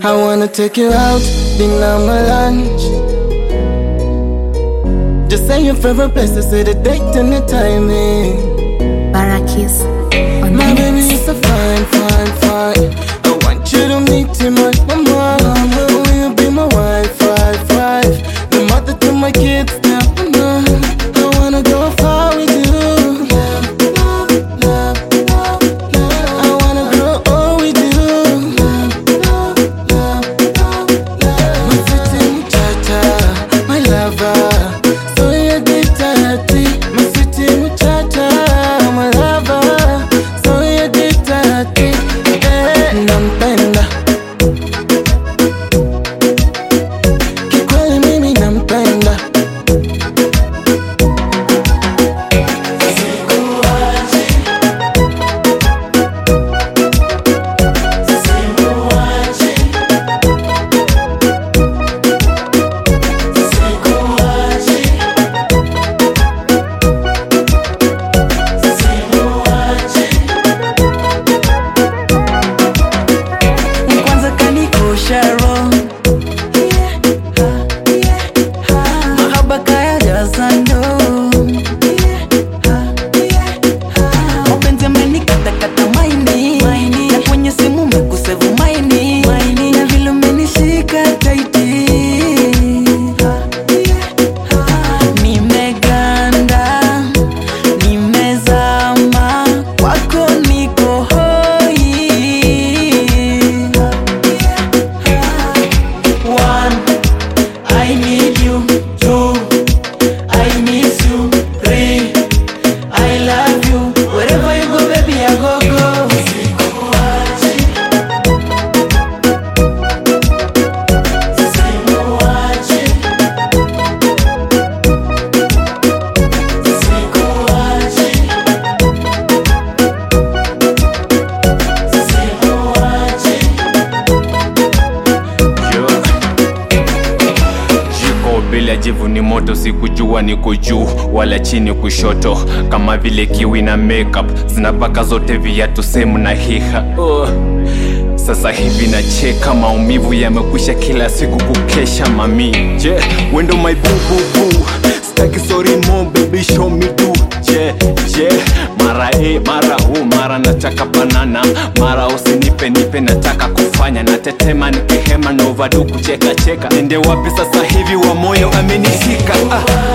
I wanna take you out, dinner, my lunch. Just say your favorite places, say the date and the timing. Barakis on My the baby mix. is so fine, fine, fine. I want you to meet him, my mama. Will you be my wife, wife? The mother to my kids, now. I wanna go far with you. I wanna grow old with you. My city muchacha, my lover. So you get dirty. My city muchacha, my lover. So you get dirty. Nampenda kikweli, mimi nampenda. Kwanza kanikosha roho, mahaba kaya jaza ndoo. Mapenzi yamenikatakata maini, na kwenye simu mekusevu maini, na vile umenishika taiti. Nimeganda, nimezama, kwako niko hoi. One, I need you. Two, I miss you. Three, I love you. Wherever you go, baby, I go. Jiko bila jivu ni moto, sikujua niko juu wala chini kushoto, kama vile kiwi na makeup zinapaka zote viatu same na hiha. Sasa hivi nacheka, maumivu yamekwisha, kila siku kukesha mami. Je, wendo my boo boo boo, staki sorry mo baby show me do. Je, mara mara mara nataka banana, mara usinipe nipe, nataka kufanya natetema nikihema na overdo kucheka cheka. Nende wapi sasa hivi wa moyo amenishika.